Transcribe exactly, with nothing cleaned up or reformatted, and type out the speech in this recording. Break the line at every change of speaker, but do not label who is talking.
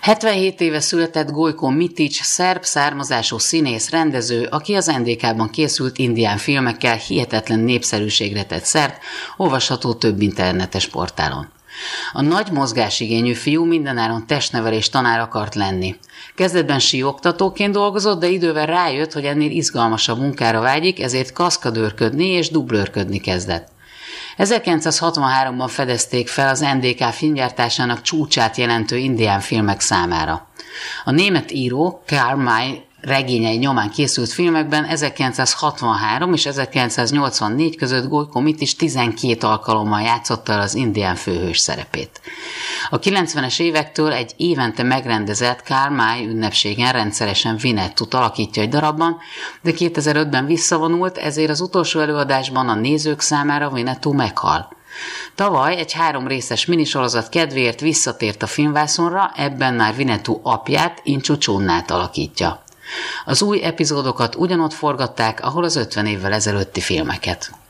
hetvenhét éve született Gojko Mitić, szerb származású színész, rendező, aki az en dé ká-ban készült indián filmekkel hihetetlen népszerűségre tett szert, olvasható több internetes portálon. A nagy mozgásigényű fiú mindenáron testnevelés tanár akart lenni. Kezdetben síoktatóként dolgozott, de idővel rájött, hogy ennél izgalmasabb munkára vágyik, ezért kaszkadőrködni és dublőrködni kezdett. ezerkilencszázhatvanháromban fedezték fel az en dé ká filmgyártásának csúcsát jelentő indián filmek számára. A német író Karl May regényei nyomán készült filmekben ezerkilencszázhatvanhárom és ezerkilencszáznyolcvannégy között Gojko Mitić tizenkét alkalommal játszotta el az indián főhős szerepét. A kilencvenes évektől egy évente megrendezett Karl May ünnepségen rendszeresen Winettut alakítja egy darabban, de kétezer-ötben visszavonult, ezért az utolsó előadásban a nézők számára Winettu meghal. Tavaly egy három részes minisorozat kedvéért visszatért a filmvászonra, ebben már Winettu apját, Inchu Chunnát alakítja. Az új epizódokat ugyanott forgatták, ahol az ötven évvel ezelőtti filmeket.